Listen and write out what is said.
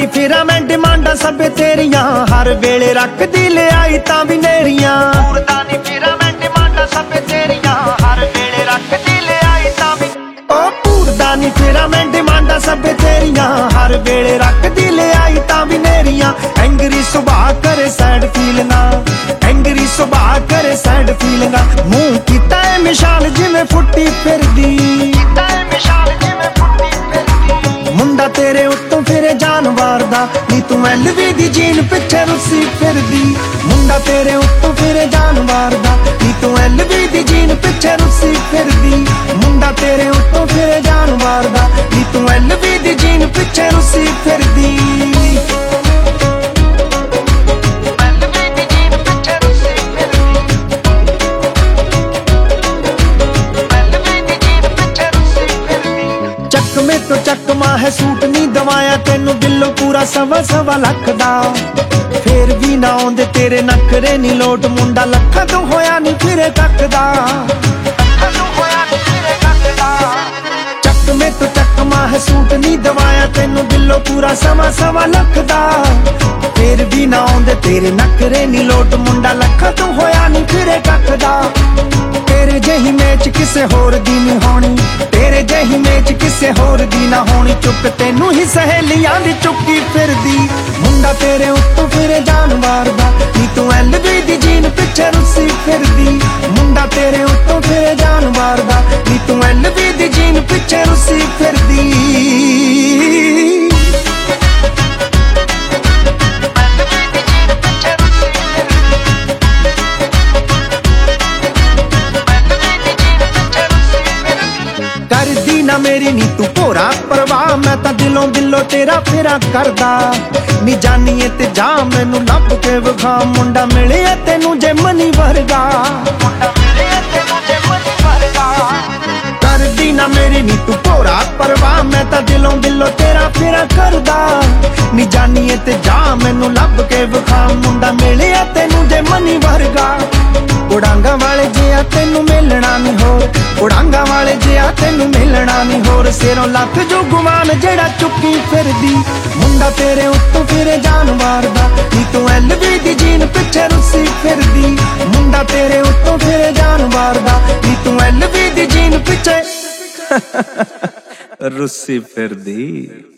ਨੀ ਫਿਰਾਂ ਮੈਂ ਡਿਮਾਂਡਾਂ ਸਭ ਤੇਰੀਆਂ, ਹਰ ਵੇਲੇ ਰੱਖਦੀ ਲਿਆਈ ਤਾਂ ਵੀ ਨੇਰੀਆਂ। ਪੂਰਦਾ ਨੀ ਫਿਰਾਂ ਮੈਂ ਡਿਮਾਂਡਾਂ ਸਭ ਤੇਰੀਆਂ, ਹਰ ਵੇਲੇ ਰੱਖਦੀ ਲਿਆਈ ਤਾਂ ਵੀ। ਉਹ ਪੂਰਦਾ ਨੀ ਫਿਰਾਂ ਮੈਂ ਡਿਮਾਂਡਾਂ ਸਭ ਤੇਰੀਆਂ, ਹਰ ਵੇਲੇ ਰੱਖਦੀ ਲਿਆਈ ਤਾਂ ਵੀ ਨੇਰੀਆਂ। ਐਂਗਰੀ ਸੁਭਾਅ ਕਰੇ ਸੈਡ ਫੀਲਿੰਗਾਂ, ਐਂਗਰੀ ਸੁਭਾਅ ਕਰੇ ਸੈਡ ਫੀਲਿੰਗਾਂ। ਮੂੰਹ ਕੀਤਾ ਏ ਮਿਸਾਲ ਜਿਵੇਂ ਫੁੱਟੀ ਫਿਰਦੀ, ਕੀਤਾ ਏ ਮਿਸਾਲ ਜਿਵੇਂ ਫੁੱਟੀ ਫਿਰਦੀ। ਮੁੰਡਾ ਤੇਰੇ ਉੱਤੋਂ ਫਿਰੇ ਜਾਨਵਰ ਦਾ, ਨੀ ਤੂੰ ਐਲਵੀ ਦੀ ਜੀਨ ਪਿੱਛੇ ਰੁੱਸੀ ਫਿਰਦੀ। ਮੁੰਡਾ ਤੇਰੇ ਉੱਤੋਂ ਫਿਰੇ ਜਾਨਵਰ ਦਾ, ਨੀ ਤੂੰ ਐਲਵੀ ਦੀ ਜੀਨ ਪਿੱਛੇ ਰੁੱਸੀ ਫਿਰਦੀ। ਮੁੰਡਾ ਤੇਰੇ ਉੱਤੋਂ ਫਿਰੇ ਜਾਨਵਰ ਦਾ, ਨੀ ਤੂੰ ਐਲਵੀ ਦੀ ਜੀਨ ਪਿੱਛੇ ਰੁੱਸੀ ਫਿਰਦੀ। ਚੱਕਵੇਂ ਤੋਂ ਚੱਕਮਾ ਹੈ ਸੂਟ ਨੀ ਦਵਾਇਆ ਤੈਨੂੰ ਦਿਲੋਂ ਪੂਰਾ 1.25 ਲੱਖ ਦਾ। ਫੇਰ ਵੀ ਨਾ ਆਉਂਦੇ ਤੇਰੇ ਨਖਰੇ ਨੀ ਲੋਟ, ਮੁੰਡਾ ਲੱਖਾਂ ਤੋਂ ਹੋਇਆ ਨੀ ਫਿਰੇ ਕੱਖ ਦਾ। ਚੱਕਵੇਂ ਤੋਂ ਚੱਕਮਾ ਹੈ ਸੂਟ ਨੀ ਦਵਾਇਆ ਤੈਨੂੰ ਦਿਲੋਂ ਪੂਰਾ 1.25 ਲੱਖ ਦਾ। ਫੇਰ ਵੀ ਨਾ ਆਉਂਦੇ ਤੇਰੇ ਨਖਰੇ ਨੀ ਲੋਟ, ਮੁੰਡਾ ਲੱਖਾਂ ਤੋਂ ਹੋਇਆ ਨੀ ਫਿਰੇ ਕੱਖ ਦਾ। ਤੇਰੇ ਜਿਹੀ ਮੇਚ ਕਿਸੇ ਹੋਰ ਦੀ ਨੀ ਹੋਣੀ, ਤੇਰੇ ਜਿਹੀ ਮੇਚ ਕਿਸੇ ਹੋਰ ਦੀ ਨਾ ਹੋਣੀ। ਚੁੱਕ ਤੈਨੂੰ ਹੀ ਸਹੇਲੀਆਂ ਦੀ ਚੁੱਕੀ ਫਿਰਦੀ। ਮੁੰਡਾ ਤੇਰੇ ਉੱਤੋਂ ਫਿਰੇ ਜਾਨਵਰ ਦਾ, ਨੀ ਤੂੰ ਐਲਵੀ ਦੀ ਜੀਨ ਪਿੱਛੇ ਰੁੱਸੀ ਫਿਰਦੀ। ਮੁੰਡਾ ਤੇਰੇ ਉੱਤੋਂ ਫਿਰੇ ਜਾਨਵਰ ਦਾ, ਨੀ ਤੂੰ ਐਲਵੀ ਦੀ ਜੀਨ ਪਿੱਛੇ ਰੁੱਸੀ ਫਿਰਦੀ। ਕਰਦੀ ਨਾ ਮੇਰੀ ਨੀ ਤੂੰ ਭੋਰਾ ਪਰਵਾਹ, ਮੈਂ ਤਾਂ ਦਿਲੋਂ ਦਿਲੋਂ ਤੇਰਾ ਫੇਰਾ ਕਰਦਾ। ਨੀ ਜਾਨੀਏ ਤੇ ਜਾ ਮੈਨੂੰ ਲੱਭ ਕੇ ਵਿਖਾ, ਮੁੰਡਾ ਮਿਲਿਆ ਤੈਨੂੰ ਜੇ ਮਨੀ ਵਰਗਾ। ਮੁੰਡਾ ਮਿਲਿਆ ਤੈਨੂੰ ਜੇ ਮਨੀ ਵਰਗਾ। ਕਰਦੀ ਨਾ ਮੇਰੀ ਨੀ ਤੂੰ ਭੋਰਾ ਪਰਵਾਹ, ਮੈਂ ਤਾਂ ਦਿਲੋਂ ਦਿਲੋਂ ਤੇਰਾ ਫੇਰਾ ਕਰਦਾ। ਨੀ ਜਾਨੀਏ ਤੇ ਜਾ ਮੈਨੂੰ ਲੱਭ ਕੇ ਵਿਖਾ, ਮੁੰਡਾ ਮਿਲਿਆ ਤੈਨੂੰ ਜੇ ਮਨੀ ਵਰਗਾ। ਉਡਾਂਗਾ ਵਾਲੇ ਜਿਹਾ ਤੈਨੂੰ ਮਿਲਣਾ ਨੀ ਹੋਰ, ਉਡਾਂਗਾ ਵਾਲੇ ਜਿਹਾ ਤੈਨੂੰ ਮਿਲਣਾ ਨੀ ਹੋਰ। ਸਿਰੋਂ ਲੱਥ ਜੋ ਗੁਮਾਨ ਜਿਹੜਾ ਚੁੱਕੀ ਫਿਰਦੀ। ਮੁੰਡਾ ਤੇਰੇ ਉੱਤੋਂ ਫਿਰੇ ਜਾਨਵਰ ਦਾ, ਨੀ ਤੂੰ ਐਲਵੀ ਦੀ ਜੀਨ ਪਿੱਛੇ ਰੁੱਸੀ ਫਿਰਦੀ। ਮੁੰਡਾ ਤੇਰੇ ਉੱਤੋਂ ਫਿਰੇ ਜਾਨਵਰ ਦਾ, ਨੀ ਤੂੰ ਐਲਵੀ ਦੀ ਜੀਨ ਪਿੱਛੇ ਰੁੱਸੀ ਫਿਰਦੀ।